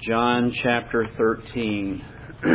John chapter 13.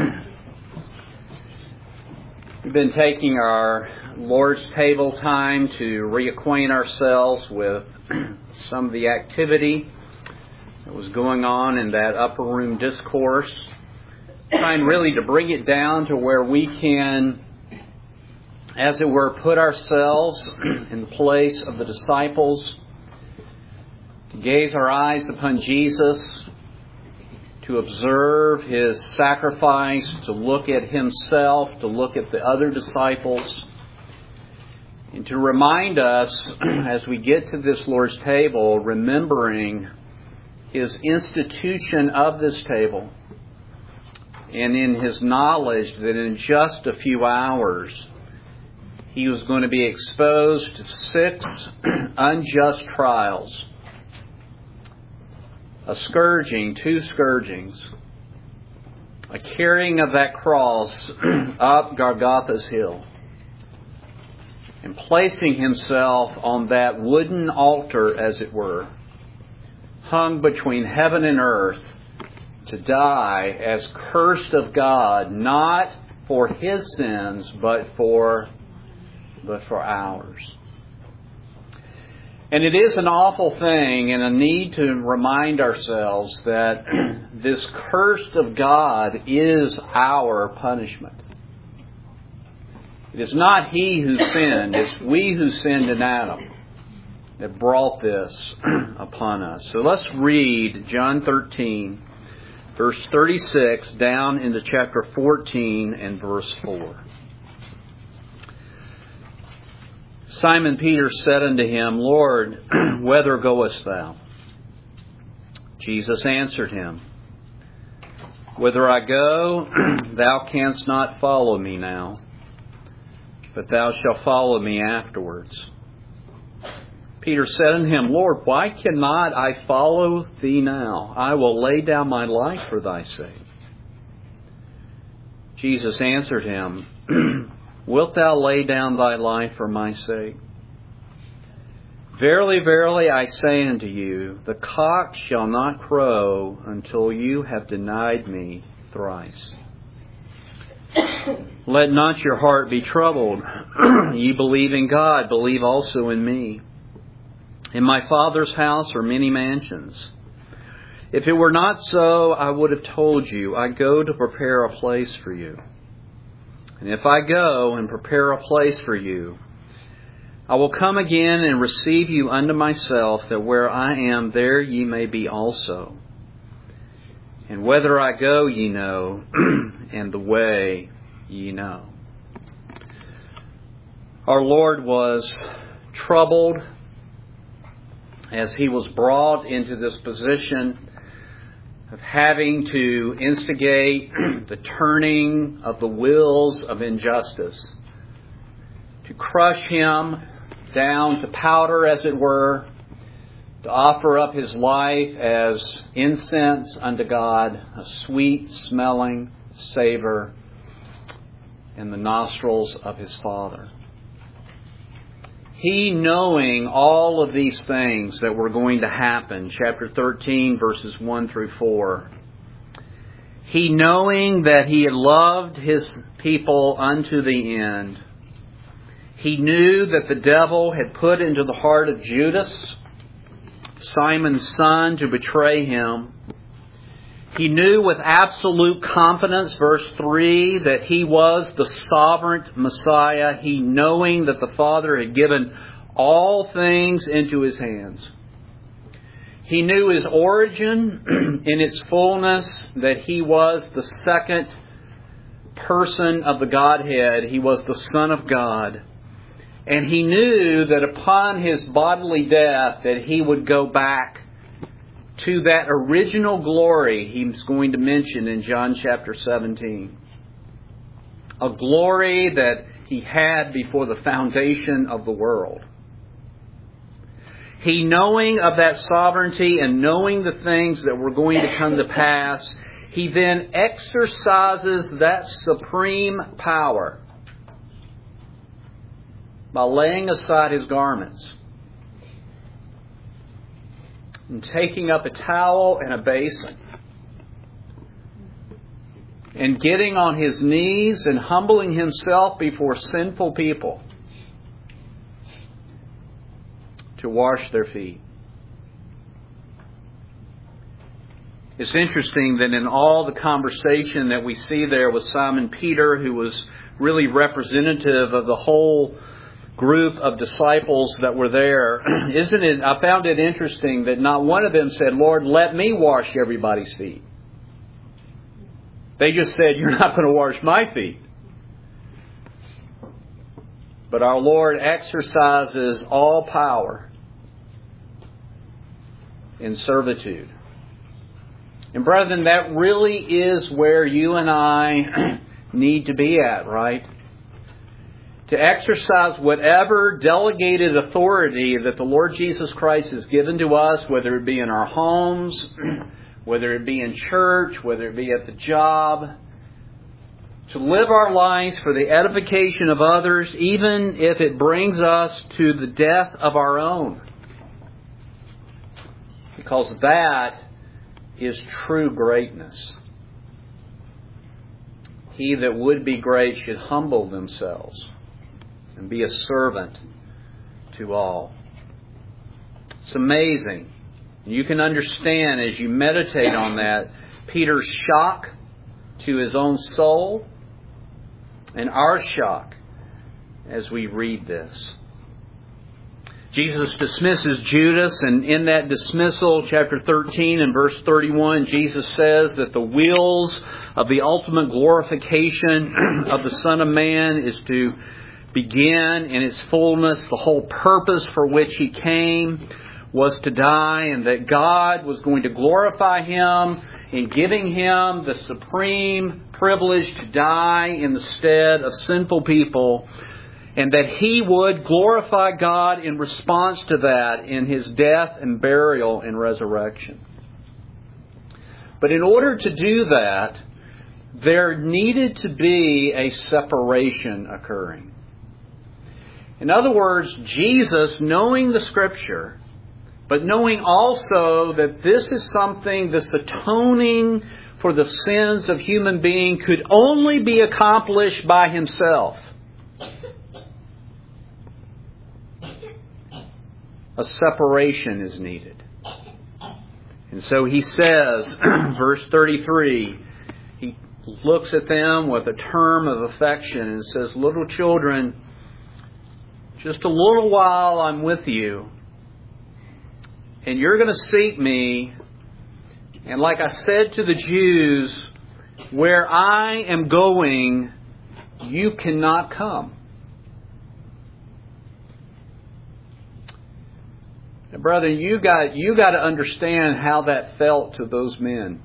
We've been taking our Lord's table time to reacquaint ourselves with some of the activity that was going on in that upper room discourse, trying really to bring it down to where we can, as it were, put ourselves in the place of the disciples, to gaze our eyes upon Jesus, to observe His sacrifice, to look at Himself, to look at the other disciples, and to remind us, as we get to this Lord's table, remembering His institution of this table, and in His knowledge that in just a few hours He was going to be exposed to 6 unjust trials, a scourging, 2 scourgings, a carrying of that cross up Golgotha's hill, and placing Himself on that wooden altar, as it were, hung between heaven and earth, to die as cursed of God, not for His sins, but for ours. And it is an awful thing and a need to remind ourselves that this cursed of God is our punishment. It is not He who sinned, it's we who sinned in Adam that brought this upon us. So let's read John 13, verse 36, down into chapter 14 and verse 4. Simon Peter said unto Him, Lord, whither goest Thou? Jesus answered him, Whither I go, thou canst not follow me now, but thou shalt follow me afterwards. Peter said unto Him, Lord, why cannot I follow Thee now? I will lay down my life for Thy sake. Jesus answered him, Wilt thou lay down thy life for my sake? Verily, verily, I say unto you, the cock shall not crow until you have denied me thrice. Let not your heart be troubled. Ye believe in God, believe also in me. In my Father's house are many mansions. If it were not so, I would have told you, I go to prepare a place for you. And if I go and prepare a place for you, I will come again and receive you unto myself, that where I am, there ye may be also. And whither I go ye know, and the way ye know. Our Lord was troubled as He was brought into this position of having to instigate the turning of the wheels of injustice, to crush Him down to powder, as it were, to offer up His life as incense unto God, a sweet-smelling savor in the nostrils of His Father. He, knowing all of these things that were going to happen, chapter 13, verses 1 through 4, He, knowing that He had loved His people unto the end, He knew that the devil had put into the heart of Judas, Simon's son, to betray Him. He knew with absolute confidence, verse 3, that He was the sovereign Messiah. He, knowing that the Father had given all things into His hands. He knew His origin in its fullness, that He was the second person of the Godhead. He was the Son of God. And He knew that upon His bodily death that He would go back to that original glory He's going to mention in John chapter 17. A glory that He had before the foundation of the world. He, knowing of that sovereignty and knowing the things that were going to come to pass, He then exercises that supreme power by laying aside His garments and taking up a towel and a basin and getting on his knees and humbling himself before sinful people to wash their feet. It's interesting that in all the conversation that we see there with Simon Peter, who was really representative of the whole group of disciples that were there, isn't it? I found it interesting that not one of them said, "Lord, let me wash everybody's feet." They just said, "You're not going to wash my feet." But our Lord exercises all power in servitude. And brethren, that really is where you and I need to be at, right? To exercise whatever delegated authority that the Lord Jesus Christ has given to us, whether it be in our homes, whether it be in church, whether it be at the job, to live our lives for the edification of others, even if it brings us to the death of our own. Because that is true greatness. He that would be great should humble themselves and be a servant to all. It's amazing. You can understand as you meditate on that, Peter's shock to his own soul and our shock as we read this. Jesus dismisses Judas, and in that dismissal, chapter 13 and verse 31, Jesus says that the wheels of the ultimate glorification of the Son of Man is to begin in its fullness. The whole purpose for which He came was to die, and that God was going to glorify Him in giving Him the supreme privilege to die in the stead of sinful people, and that He would glorify God in response to that in His death and burial and resurrection. But in order to do that, there needed to be a separation occurring. In other words, Jesus, knowing the Scripture, but knowing also that this is something, this atoning for the sins of human beings could only be accomplished by Himself. A separation is needed. And so He says, verse 33, He looks at them with a term of affection and says, "Little children, just a little while I'm with you, and you're going to seek me. And like I said to the Jews, where I am going, you cannot come." Now, brother, you got to understand how that felt to those men.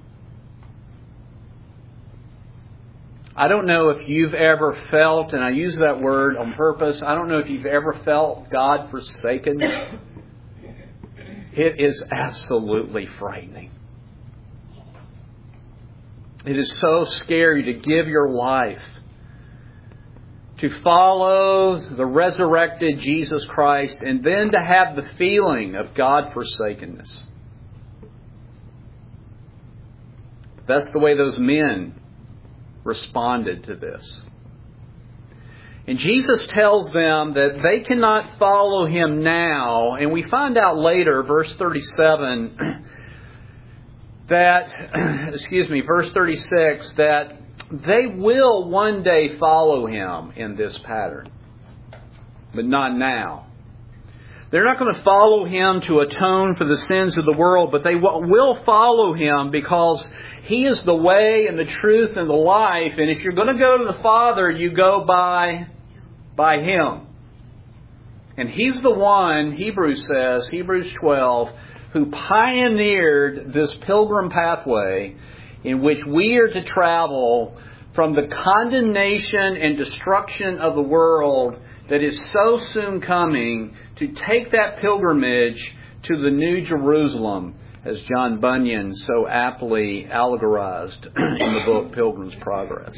I don't know if you've ever felt, and I use that word on purpose, I don't know if you've ever felt God forsaken. It is absolutely frightening. It is so scary to give your life to follow the resurrected Jesus Christ and then to have the feeling of God forsakenness. That's the way those men responded to this. And Jesus tells them that they cannot follow Him now. And we find out later, verse 37, verse 36, that they will one day follow Him in this pattern. But not now. They're not going to follow Him to atone for the sins of the world, but they will follow Him because He is the way and the truth and the life. And if you're going to go to the Father, you go by Him. And He's the one, Hebrews says, Hebrews 12, who pioneered this pilgrim pathway in which we are to travel from the condemnation and destruction of the world that is so soon coming, to take that pilgrimage to the New Jerusalem, as John Bunyan so aptly allegorized in the book Pilgrim's Progress.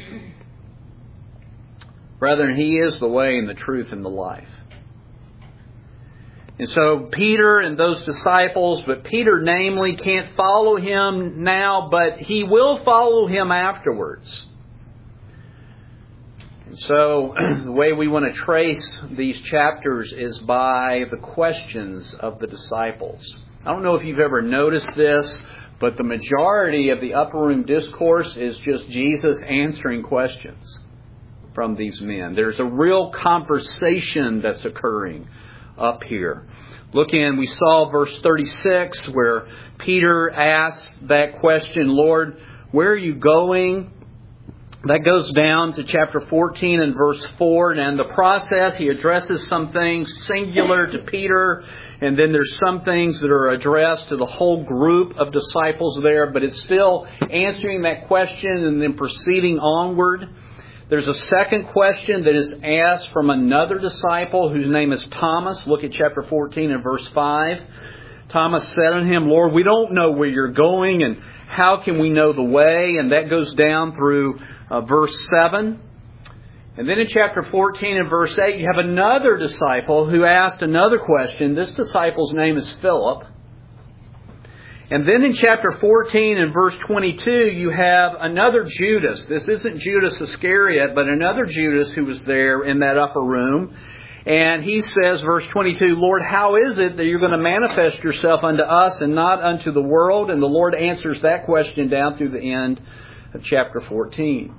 Brethren, He is the way and the truth and the life. And so Peter and those disciples, but Peter namely can't follow him now, but he will follow him afterwards. And so the way we want to trace these chapters is by the questions of the disciples. I don't know if you've ever noticed this, but the majority of the upper room discourse is just Jesus answering questions from these men. There's a real conversation that's occurring up here. Look in, we saw verse 36 where Peter asked that question, Lord, where are you going? That goes down to chapter 14 and verse 4. And in the process, he addresses some things singular to Peter. And then there's some things that are addressed to the whole group of disciples there. But it's still answering that question and then proceeding onward. There's a second question that is asked from another disciple whose name is Thomas. Look at chapter 14 and verse 5. Thomas said unto him, Lord, we don't know where you're going, and how can we know the way? And that goes down through verse 7. And then in chapter 14 and verse 8, you have another disciple who asked another question. This disciple's name is Philip. And then in chapter 14 and verse 22, you have another Judas. This isn't Judas Iscariot, but another Judas who was there in that upper room. And he says, verse 22, Lord, how is it that you're going to manifest yourself unto us and not unto the world? And the Lord answers that question down through the end of chapter 14.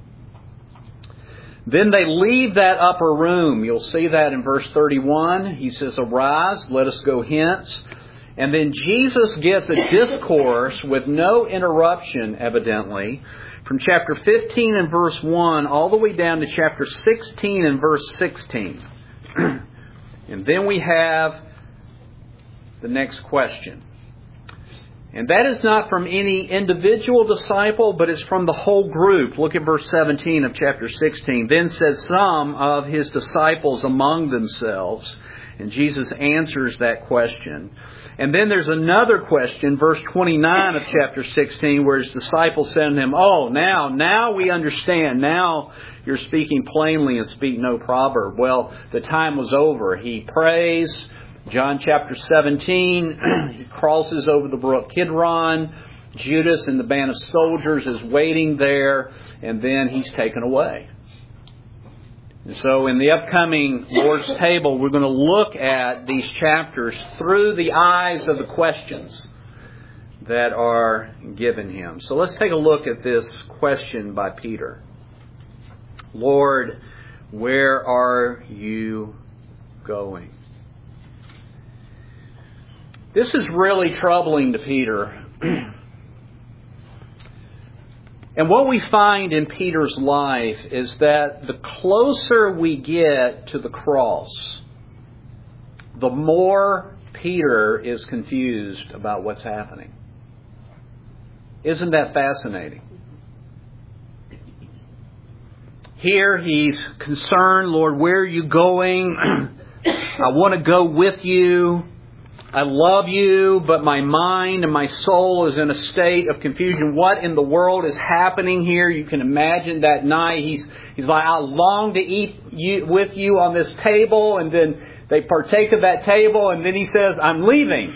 Then they leave that upper room. You'll see that in verse 31. He says, arise, let us go hence. And then Jesus gets a discourse with no interruption, evidently, from chapter 15 and verse 1 all the way down to chapter 16 and verse 16. And then we have the next question. And that is not from any individual disciple, but it's from the whole group. Look at verse 17 of chapter 16. Then said some of his disciples among themselves, and Jesus answers that question. And then there's another question, verse 29 of chapter 16, where his disciples said to him, oh, now we understand. Now you're speaking plainly and speak no proverb. Well, the time was over. He prays. John chapter 17, he crosses over the brook Kidron. Judas and the band of soldiers is waiting there, and then he's taken away. And so in the upcoming Lord's Table, we're going to look at these chapters through the eyes of the questions that are given him. So let's take a look at this question by Peter. Lord, where are you going? This is really troubling to Peter. And what we find in Peter's life is that the closer we get to the cross, the more Peter is confused about what's happening. Isn't that fascinating? Here he's concerned, Lord, where are you going? I want to go with you. I love you, but my mind and my soul is in a state of confusion. What in the world is happening here? You can imagine that night. He's like, I long to eat with you on this table. And then they partake of that table. And then he says, I'm leaving.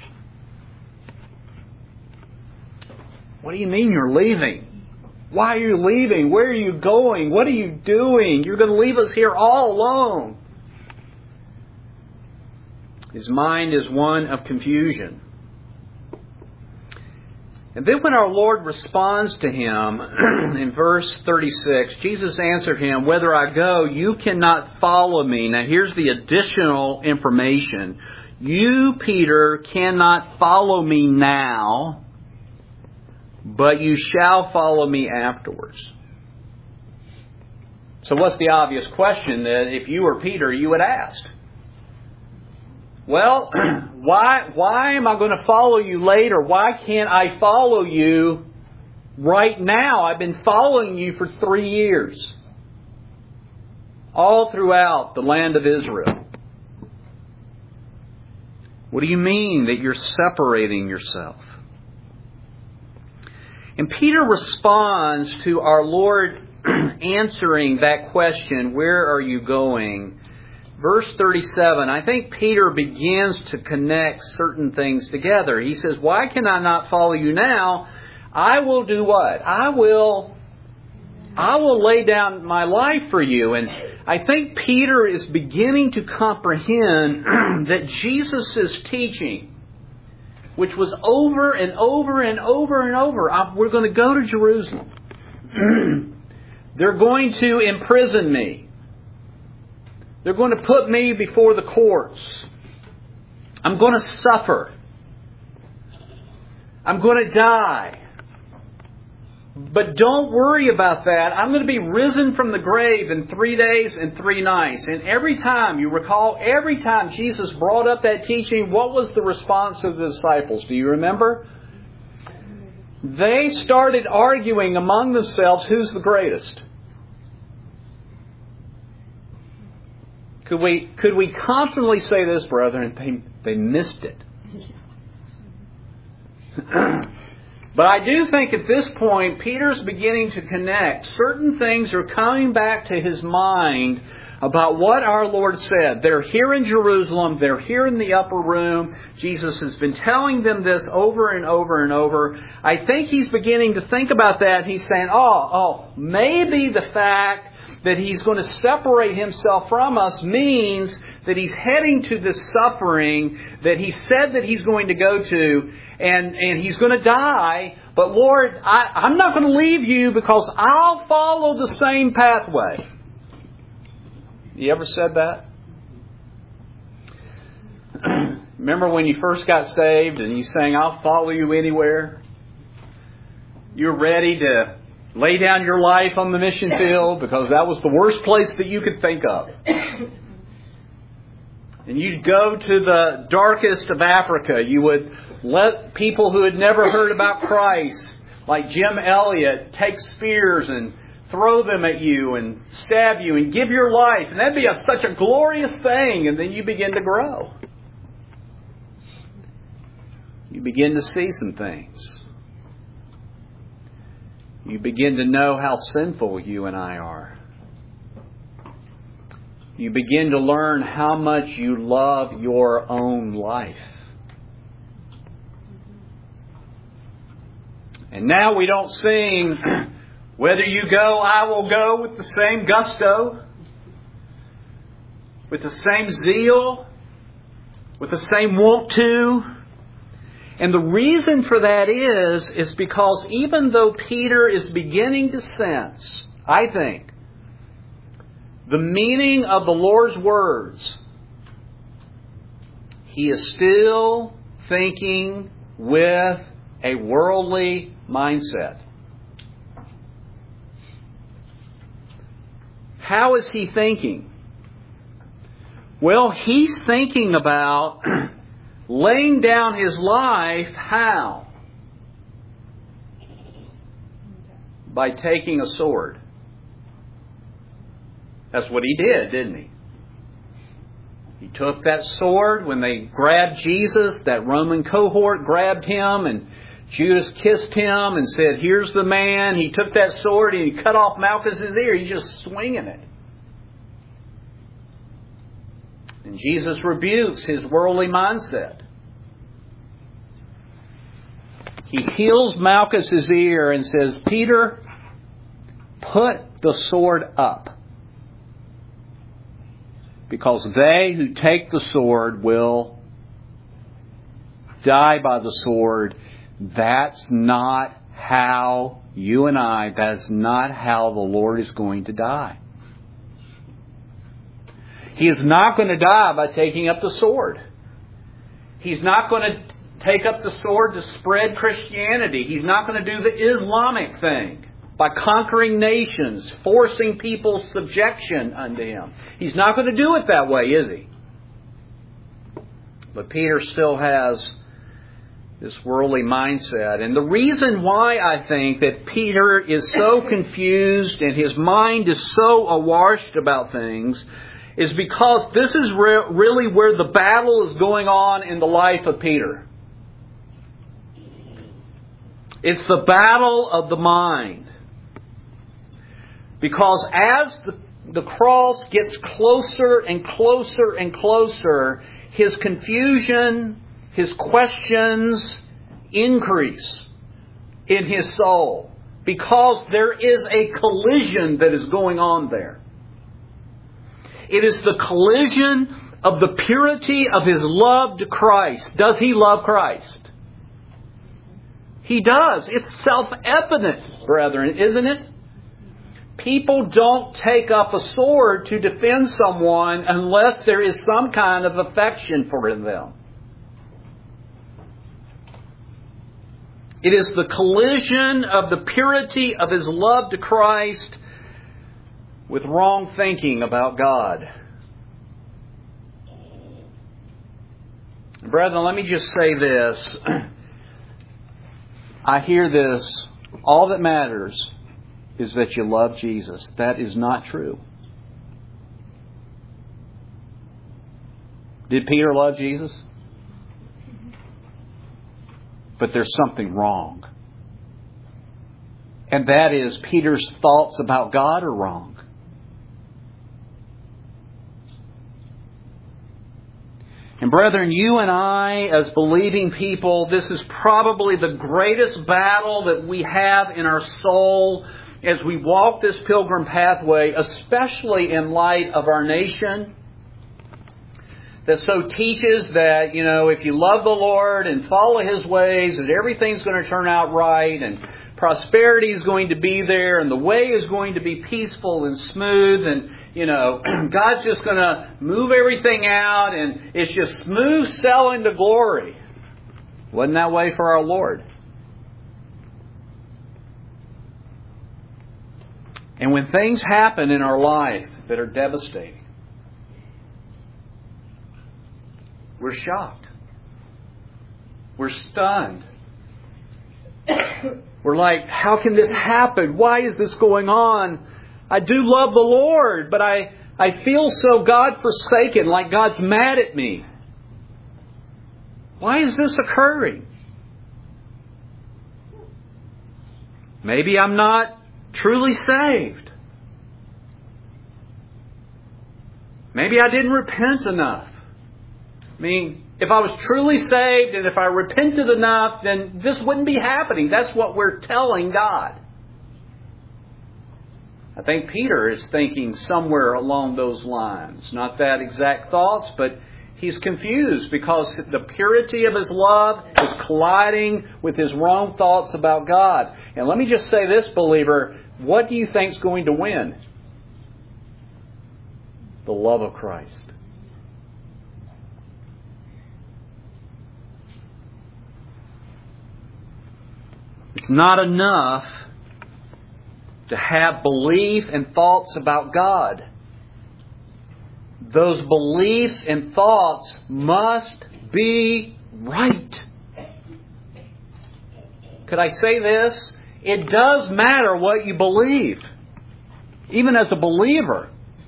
What do you mean you're leaving? Why are you leaving? Where are you going? What are you doing? You're going to leave us here all alone. His mind is one of confusion. And then when our Lord responds to him in verse 36, Jesus answered him, whether I go, you cannot follow me. Now here's the additional information. You, Peter, cannot follow me now, but you shall follow me afterwards. So what's the obvious question that if you were Peter, you would ask? Well, why am I going to follow you later? Why can't I follow you right now? I've been following you for 3 years. All throughout the land of Israel. What do you mean that you're separating yourself? And Peter responds to our Lord answering that question, where are you going? verse 37, I think Peter begins to connect certain things together. He says, why can I not follow you now? I will do what? I will lay down my life for you. And I think Peter is beginning to comprehend that Jesus' teaching, which was over and over and over and over, we're going to go to Jerusalem. They're going to imprison me. They're going to put me before the courts. I'm going to suffer. I'm going to die. But don't worry about that. I'm going to be risen from the grave in 3 days and 3 nights. And every time, you recall, every time Jesus brought up that teaching, what was the response of the disciples? Do you remember? They started arguing among themselves who's the greatest. Could we confidently say this, brethren? They missed it. But I do think at this point, Peter's beginning to connect. Certain things are coming back to his mind about what our Lord said. They're here in Jerusalem. They're here in the upper room. Jesus has been telling them this over and over and over. I think he's beginning to think about that. He's saying, maybe the fact that he's going to separate himself from us means that he's heading to this suffering that he said that he's going to go to, and he's going to die. But Lord, I'm not going to leave you because I'll follow the same pathway. You ever said that? Remember when you first got saved and you sang, I'll follow you anywhere? You're ready to lay down your life on the mission field because that was the worst place that you could think of. And you'd go to the darkest of Africa. You would let people who had never heard about Christ, like Jim Elliot, take spears and throw them at you and stab you and give your life. And that'd be such a glorious thing. And then you begin to grow. You begin to see some things. You begin to know how sinful you and I are. You begin to learn how much you love your own life. And now we don't sing, whether you go, I will go, with the same gusto, with the same zeal, with the same want to. And the reason for that is because even though Peter is beginning to sense, I think, the meaning of the Lord's words, he is still thinking with a worldly mindset. How is he thinking? Well, he's thinking about laying down his life, how? By taking a sword. That's what he did, didn't he? He took that sword when they grabbed Jesus. That Roman cohort grabbed him and Judas kissed him and said, here's the man. He took that sword and he cut off Malchus's ear. He's just swinging it. And Jesus rebukes his worldly mindset. He heals Malchus's ear and says, Peter, put the sword up. Because they who take the sword will die by the sword. That's not how you and I, that's not how the Lord is going to die. He is not going to die by taking up the sword. He's not going to take up the sword to spread Christianity. He's not going to do the Islamic thing by conquering nations, forcing people's subjection unto him. He's not going to do it that way, is he? But Peter still has this worldly mindset. And the reason why I think that Peter is so confused and his mind is so awash about things is because this is really where the battle is going on in the life of Peter. It's the battle of the mind. Because as the cross gets closer and closer and closer, his confusion, his questions increase in his soul, because there is a collision that is going on there. It is the collision of the purity of his love to Christ. Does he love Christ? He does. It's self-evident, brethren, isn't it? People don't take up a sword to defend someone unless there is some kind of affection for them. It is the collision of the purity of his love to Christ with wrong thinking about God. Brethren, let me just say this. I hear this. All that matters is that you love Jesus. That is not true. Did Peter love Jesus? But there's something wrong. And that is, Peter's thoughts about God are wrong. And brethren, you and I, as believing people, this is probably the greatest battle that we have in our soul as we walk this pilgrim pathway, especially in light of our nation that so teaches that, if you love the Lord and follow His ways, that everything's going to turn out right and prosperity is going to be there and the way is going to be peaceful and smooth and, God's just going to move everything out and it's just smooth sailing to glory. Wasn't that way for our Lord? And when things happen in our life that are devastating, we're shocked. We're stunned. We're like, how can this happen? Why is this going on? I do love the Lord, but I feel so God-forsaken, like God's mad at me. Why is this occurring? Maybe I'm not truly saved. Maybe I didn't repent enough. If I was truly saved and if I repented enough, then this wouldn't be happening. That's what we're telling God. I think Peter is thinking somewhere along those lines. Not that exact thoughts, but he's confused because the purity of his love is colliding with his wrong thoughts about God. And let me just say this, believer, what do you think is going to win? The love of Christ. It's not enough to have belief and thoughts about God. Those beliefs and thoughts must be right. Could I say this? It does matter what you believe, even as a believer.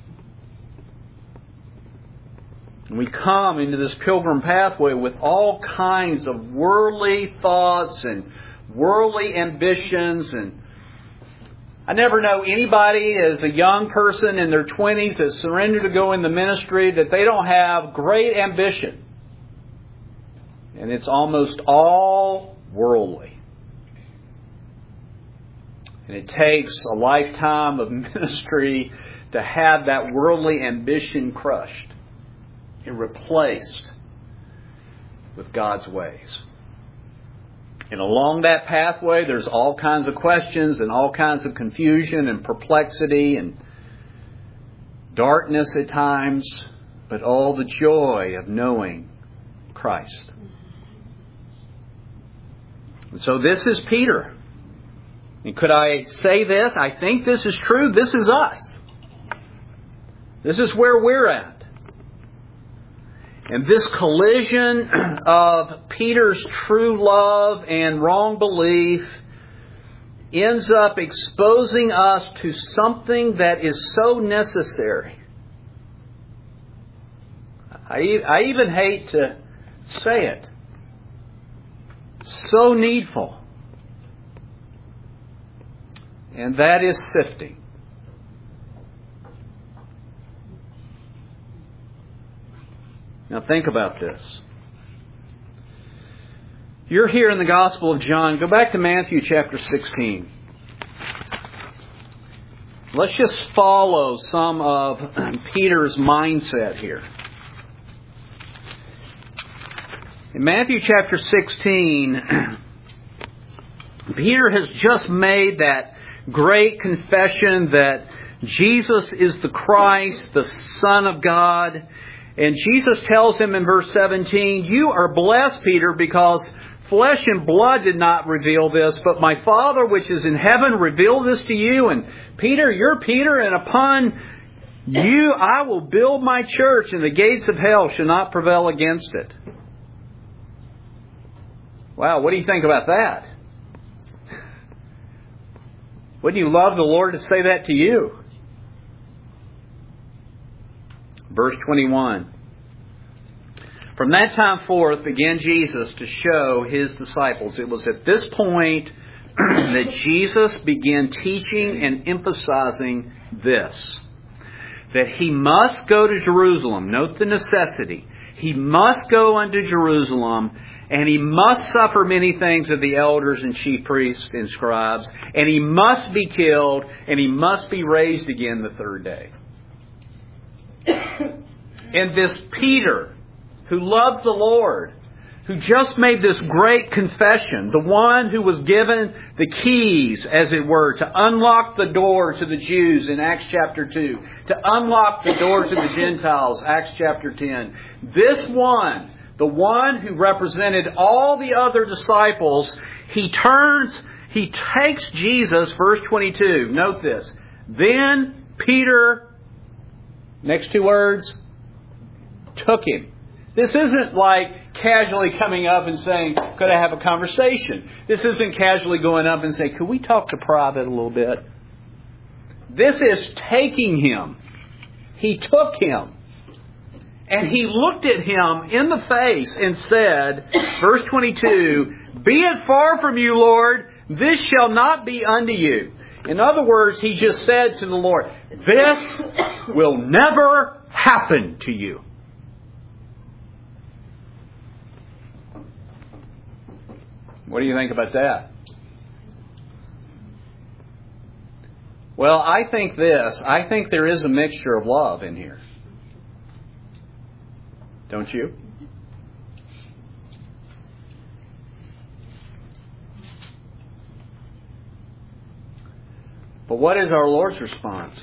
And we come into this pilgrim pathway with all kinds of worldly thoughts and worldly ambitions, and I never know anybody as a young person in their 20s that surrendered to go in the ministry that they don't have great ambition. And it's almost all worldly. And it takes a lifetime of ministry to have that worldly ambition crushed and replaced with God's ways. And along that pathway, there's all kinds of questions and all kinds of confusion and perplexity and darkness at times, but all the joy of knowing Christ. And so this is Peter. And could I say this? I think this is true. This is us. This is where we're at. And this collision of Peter's true love and wrong belief ends up exposing us to something that is so necessary. I even hate to say it. So needful. And that is sifting. Now think about this. You're here in the Gospel of John. Go back to Matthew chapter 16. Let's just follow some of Peter's mindset here. In Matthew chapter 16, Peter has just made that great confession that Jesus is the Christ, the Son of God. And Jesus tells him in verse 17, "You are blessed, Peter, because flesh and blood did not reveal this, but my Father which is in heaven revealed this to you. And Peter, you're Peter, and upon you I will build my church, and the gates of hell shall not prevail against it." Wow, what do you think about that? Wouldn't you love the Lord to say that to you? Verse 21. From that time forth began Jesus to show His disciples. It was at this point that Jesus began teaching and emphasizing this. That He must go to Jerusalem. Note the necessity. He must go unto Jerusalem, and He must suffer many things of the elders and chief priests and scribes, and He must be killed, and He must be raised again the third day. And this Peter, who loves the Lord, who just made this great confession, the one who was given the keys, as it were, to unlock the door to the Jews in Acts chapter 2, to unlock the door to the Gentiles, Acts chapter 10. This one, the one who represented all the other disciples, he takes Jesus, verse 22. Note this. Then Peter, next two words, took Him. This isn't like casually coming up and saying, could I have a conversation? This isn't casually going up and saying, could we talk to private a little bit? This is taking Him. He took Him. And He looked at Him in the face and said, verse 22, "Be it far from you, Lord, this shall not be unto you." In other words, He just said to the Lord, "This will never happen to you." What do you think about that? Well, I think there is a mixture of love in here. Don't you? But what is our Lord's response?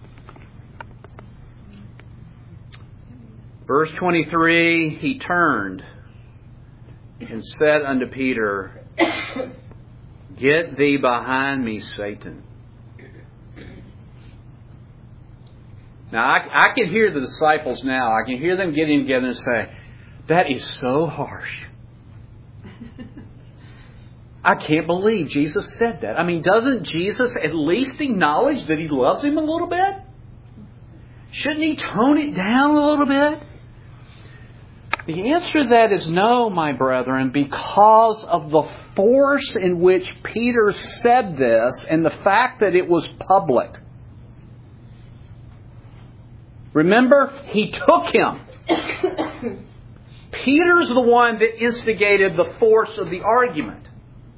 Verse 23, He turned and said unto Peter, "Get thee behind me, Satan." Now, I can hear the disciples now. I can hear them getting together and say, "That is so harsh. I can't believe Jesus said that." I mean, doesn't Jesus at least acknowledge that He loves him a little bit? Shouldn't He tone it down a little bit? The answer to that is no, my brethren, because of the force in which Peter said this and the fact that it was public. Remember, he took him. Peter's the one that instigated the force of the argument.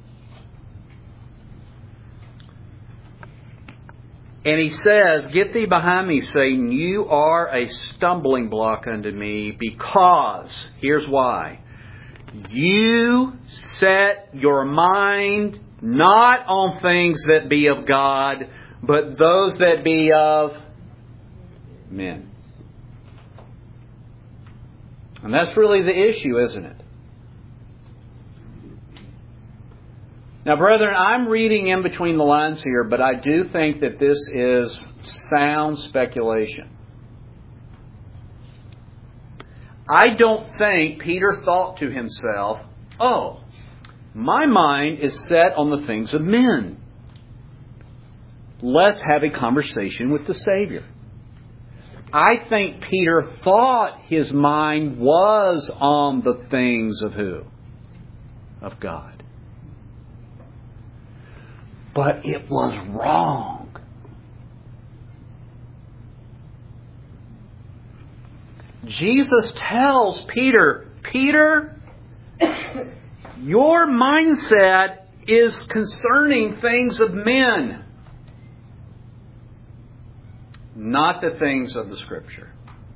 And he says, "Get thee behind me, Satan. You are a stumbling block unto me because," here's why, "you set your mind not on things that be of God, but those that be of men." And that's really the issue, isn't it? Now, brethren, I'm reading in between the lines here, but I do think that this is sound speculation. I don't think Peter thought to himself, "Oh, my mind is set on the things of men. Let's have a conversation with the Savior." I think Peter thought his mind was on the things of who? Of God. But it was wrong. Jesus tells Peter, Peter, your mindset is concerning things of men, not the things of the Scripture.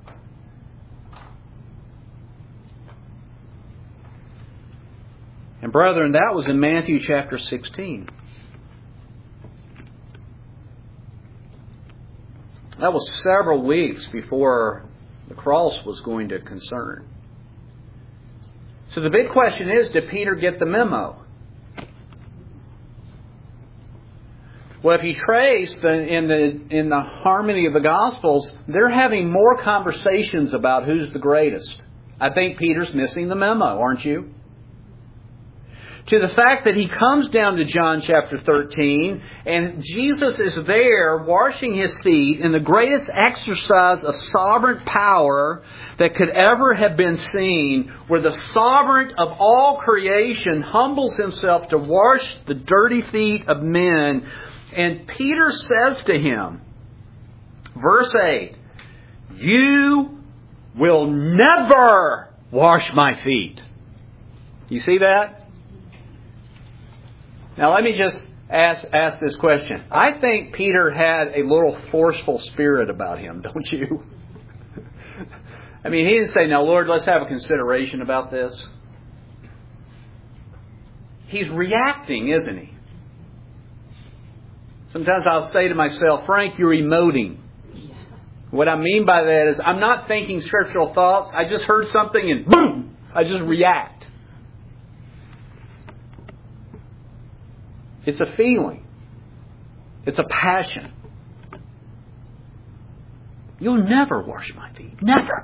And brethren, that was in Matthew chapter 16. That was several weeks before the cross was going to concern. So the big question is, did Peter get the memo? Well, if you trace in the harmony of the Gospels, they're having more conversations about who's the greatest. I think Peter's missing the memo, aren't you? To the fact that he comes down to John chapter 13, and Jesus is there washing his feet in the greatest exercise of sovereign power that could ever have been seen, where the sovereign of all creation humbles himself to wash the dirty feet of men. And Peter says to him, verse 8, "You will never wash my feet." You see that? Now let me just ask this question. I think Peter had a little forceful spirit about him, don't you? I mean, he didn't say, "Now Lord, let's have a consideration about this." He's reacting, isn't he? Sometimes I'll say to myself, "Frank, you're emoting." What I mean by that is I'm not thinking scriptural thoughts. I just heard something and boom, I just react. It's a feeling. It's a passion. You'll never wash my feet. Never.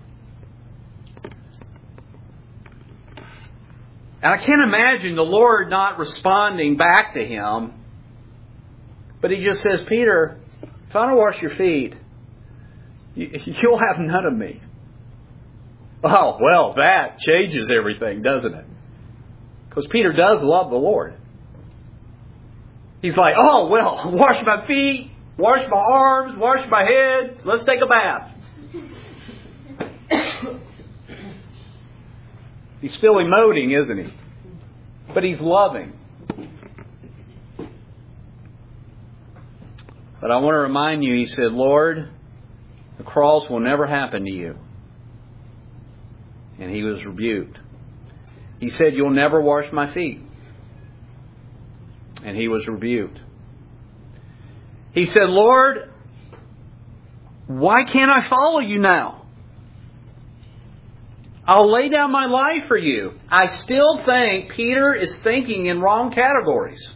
And I can't imagine the Lord not responding back to him. But He just says, "Peter, if I don't wash your feet, you'll have none of me." Oh, well, that changes everything, doesn't it? Because Peter does love the Lord. He's like, "Oh, well, wash my feet, wash my arms, wash my head. Let's take a bath." He's still emoting, isn't he? But he's loving. But I want to remind you, he said, "Lord, the cross will never happen to you." And he was rebuked. He said, "You'll never wash my feet." And he was rebuked. He said, "Lord, why can't I follow you now? I'll lay down my life for you." I still think Peter is thinking in wrong categories.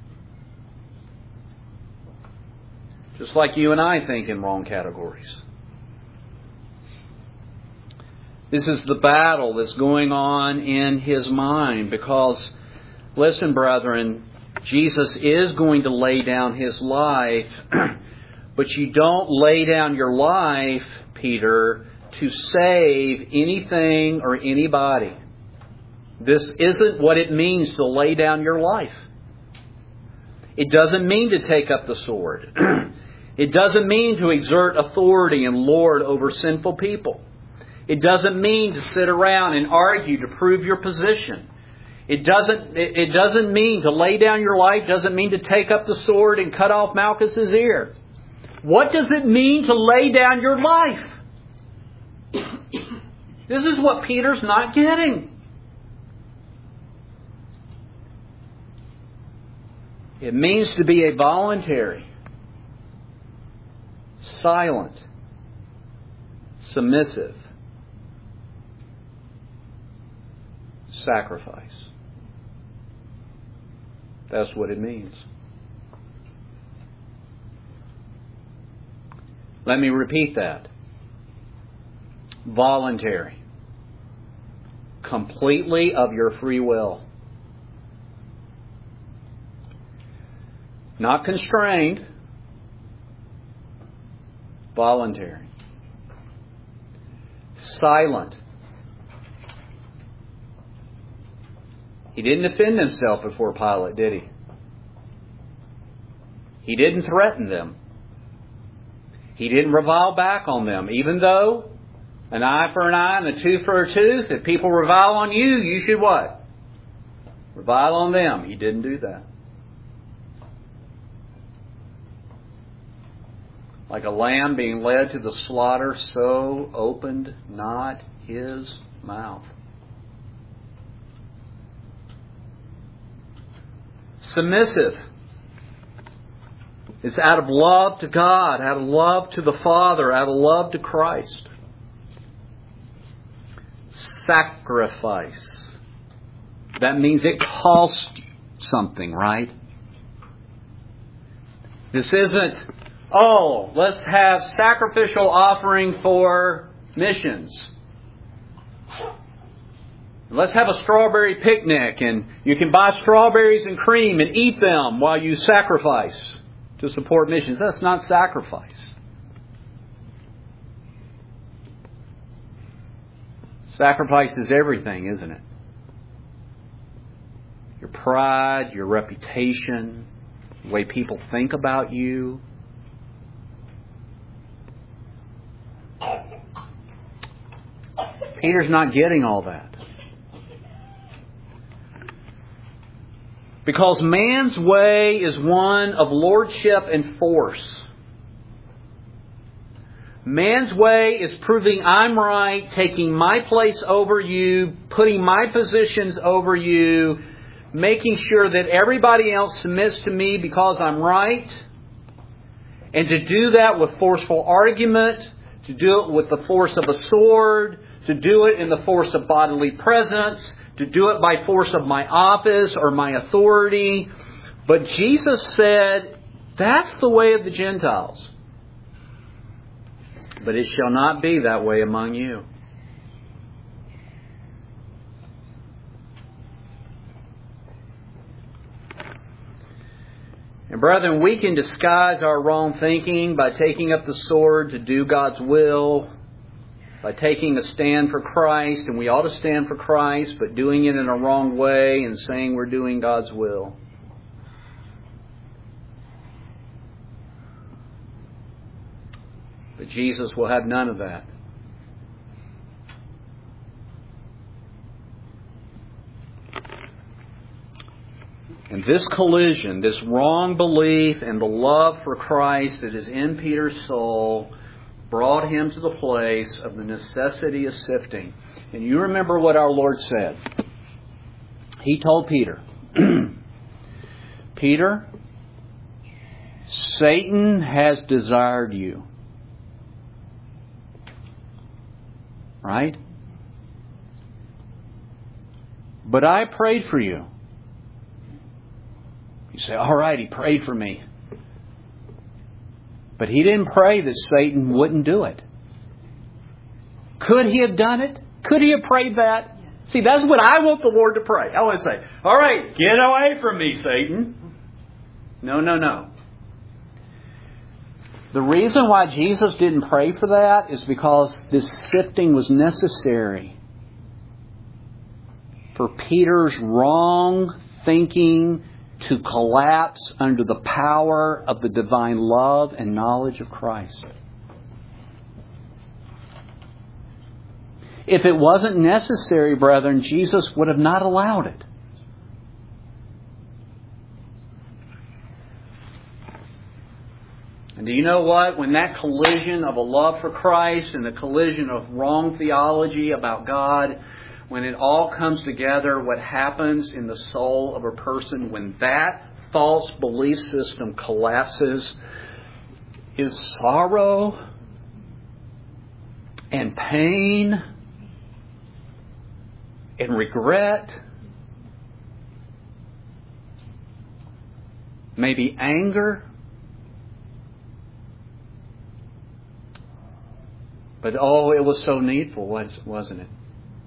Just like you and I think in wrong categories. This is the battle that's going on in his mind because, listen, brethren, Jesus is going to lay down His life, but you don't lay down your life, Peter, to save anything or anybody. This isn't what it means to lay down your life. It doesn't mean to take up the sword. It doesn't mean to exert authority and lord over sinful people. It doesn't mean to sit around and argue to prove your position. It doesn't mean to lay down your life, doesn't mean to take up the sword and cut off Malchus's ear. What does it mean to lay down your life? This is what Peter's not getting. It means to be a voluntary, silent, submissive sacrifice. That's what it means. Let me repeat that. Voluntary. Completely of your free will. Not constrained. Voluntary. Silent. He didn't defend himself before Pilate, did he? He didn't threaten them. He didn't revile back on them, even though An eye for an eye and a tooth for a tooth. If people revile on you, you should what? Revile on them. He didn't do that. Like a lamb being led to the slaughter, so opened not His mouth. Submissive. It's out of love to God, out of love to the Father, out of love to Christ. Sacrifice. That means it costs something, right? This isn't, oh, let's have sacrificial offering for missions. Let's have a strawberry picnic and you can buy strawberries and cream and eat them while you sacrifice to support missions. That's not sacrifice. Sacrifice is everything, isn't it? Your pride, your reputation, the way people think about you. Peter's not getting all that. Because man's way is one of lordship and force. Man's way is proving I'm right, taking my place over you, putting my positions over you, making sure that everybody else submits to me because I'm right. And to do that with forceful argument, to do it with the force of a sword, to do it in the force of bodily presence, to do it by force of my office or my authority. But Jesus said, that's the way of the Gentiles. But it shall not be that way among you. And brethren, we can disguise our wrong thinking by taking up the sword to do God's will, by taking a stand for Christ, and we ought to stand for Christ, but doing it in a wrong way and saying we're doing God's will. But Jesus will have none of that. And this collision, this wrong belief and the love for Christ that is in Peter's soul brought him to the place of the necessity of sifting. And you remember what our Lord said. He told Peter, Peter, Satan has desired you. Right? But I prayed for you. You say, all right, he prayed for me. But he didn't pray that Satan wouldn't do it. Could he have done it? Could he have prayed that? See, that's what I want the Lord to pray. I want to say, all right, get away from me, Satan. No, no, no. The reason why Jesus didn't pray for that is because this sifting was necessary for Peter's wrong thinking to collapse under the power of the divine love and knowledge of Christ. If it wasn't necessary, brethren, Jesus would have not allowed it. And do you know what? When that collision of a love for Christ and the collision of wrong theology about God, when it all comes together, what happens in the soul of a person when that false belief system collapses is sorrow and pain and regret, maybe anger. But oh, it was so needful, wasn't it?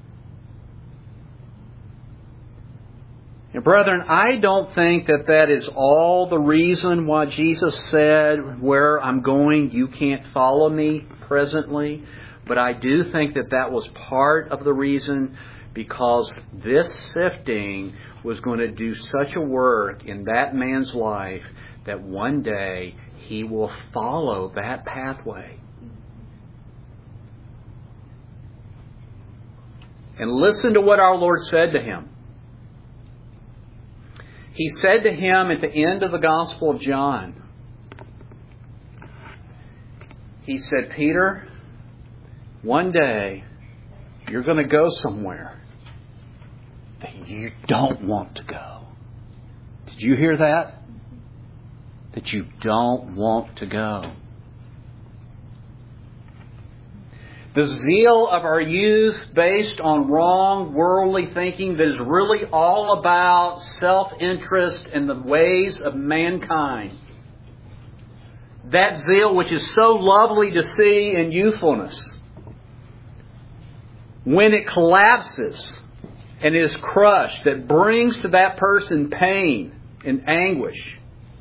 And brethren, I don't think that is all the reason why Jesus said, where I'm going, you can't follow me presently. But I do think that was part of the reason, because this sifting was going to do such a work in that man's life that one day he will follow that pathway. And listen to what our Lord said to him. He said to him at the end of the Gospel of John, He said, Peter, one day you're going to go somewhere that you don't want to go. Did you hear that? That you don't want to go. The zeal of our youth based on wrong worldly thinking that is really all about self-interest and the ways of mankind. That zeal which is so lovely to see in youthfulness, when it collapses and is crushed, that brings to that person pain and anguish,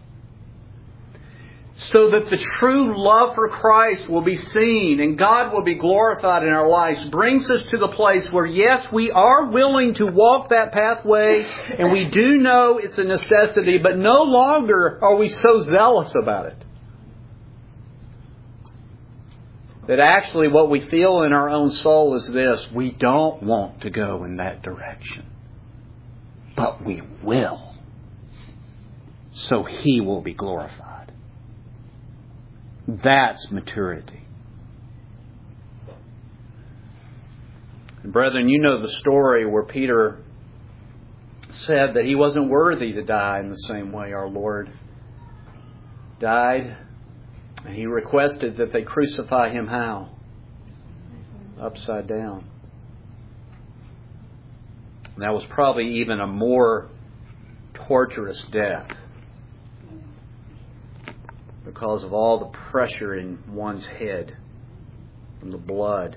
so that the true love for Christ will be seen and God will be glorified in our lives, brings us to the place where, yes, we are willing to walk that pathway and we do know it's a necessity, but no longer are we so zealous about it. That actually what we feel in our own soul is this: we don't want to go in that direction. But we will. So He will be glorified. That's maturity. And brethren, you know the story where Peter said that he wasn't worthy to die in the same way our Lord died. And he requested that they crucify Him how? Upside down. And that was probably even a more torturous death, because of all the pressure in one's head from the blood.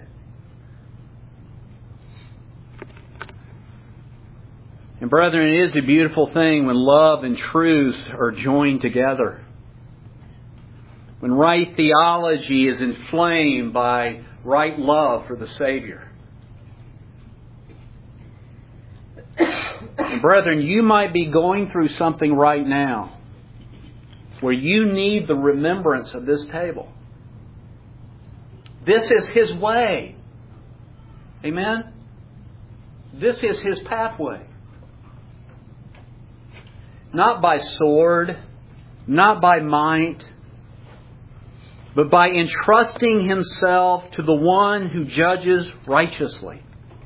And brethren, it is a beautiful thing when love and truth are joined together. When right theology is inflamed by right love for the Savior. And brethren, you might be going through something right now where you need the remembrance of this table. This is His way. Amen? This is His pathway. Not by sword, not by might, but by entrusting Himself to the one who judges righteously.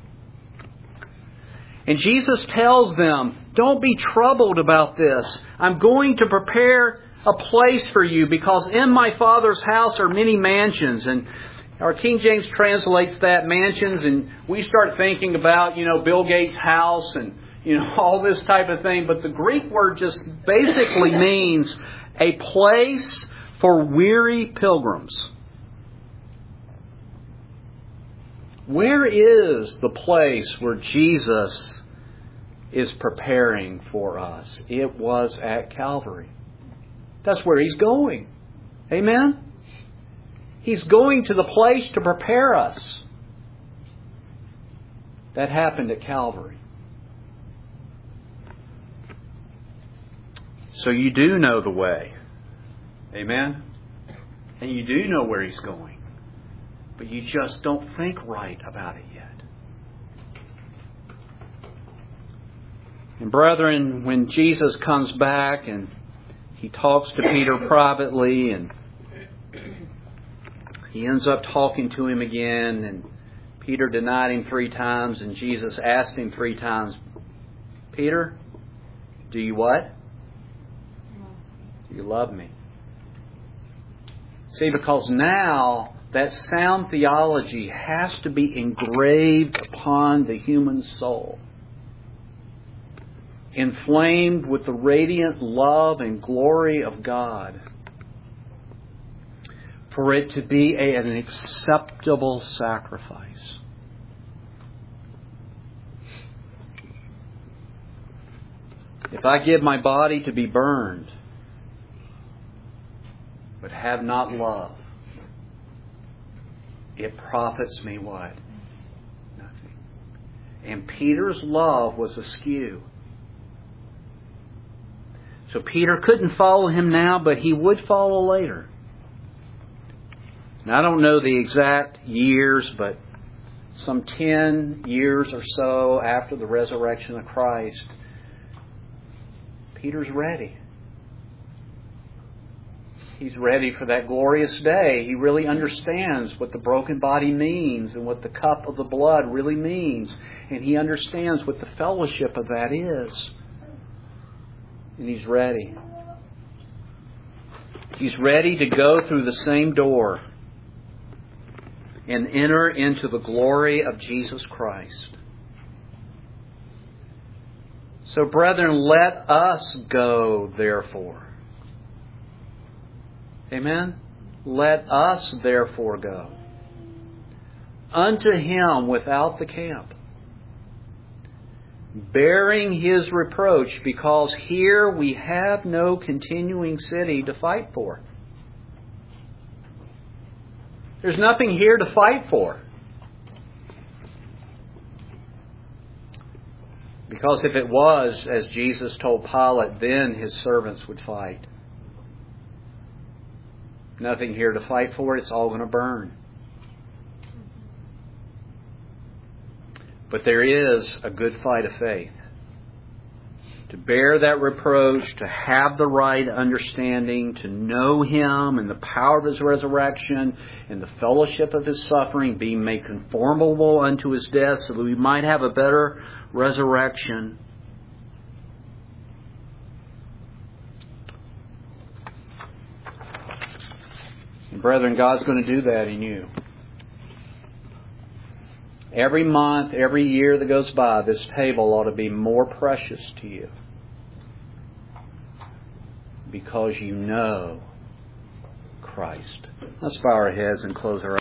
And Jesus tells them, don't be troubled about this. I'm going to prepare a place for you, because in my Father's house are many mansions. And our King James translates that mansions, and we start thinking about, Bill Gates' house and, all this type of thing. But the Greek word just basically means a place for weary pilgrims. Where is the place where Jesus is preparing for us? It was at Calvary. That's where He's going. Amen? He's going to the place to prepare us. That happened at Calvary. So you do know the way. Amen? And you do know where He's going. But you just don't think right about it yet. And brethren, when Jesus comes back and He talks to Peter privately, and He ends up talking to him again, and Peter denied Him 3 times, and Jesus asked him 3 times, Peter, do you what? Do you love me? See, because now that sound theology has to be engraved upon the human soul, inflamed with the radiant love and glory of God, for it to be an acceptable sacrifice. If I give my body to be burned, but have not love, it profits me what? Nothing. And Peter's love was askew. So Peter couldn't follow Him now, but he would follow later. Now, I don't know the exact years, but some 10 years or so after the resurrection of Christ, Peter's ready. He's ready for that glorious day. He really understands what the broken body means and what the cup of the blood really means. And he understands what the fellowship of that is. And he's ready. He's ready to go through the same door and enter into the glory of Jesus Christ. So, brethren, let us go, therefore. Amen? Let us, therefore, go unto Him without the camp, bearing His reproach, because here we have no continuing city to fight for. There's nothing here to fight for. Because if it was, as Jesus told Pilate, then His servants would fight. Nothing here to fight for. It's all going to burn. But there is a good fight of faith. To bear that reproach, to have the right understanding, to know Him and the power of His resurrection and the fellowship of His suffering, being made conformable unto His death so that we might have a better resurrection. And brethren, God's going to do that in you. Every month, every year that goes by, this table ought to be more precious to you. Because you know Christ. Let's bow our heads and close our eyes.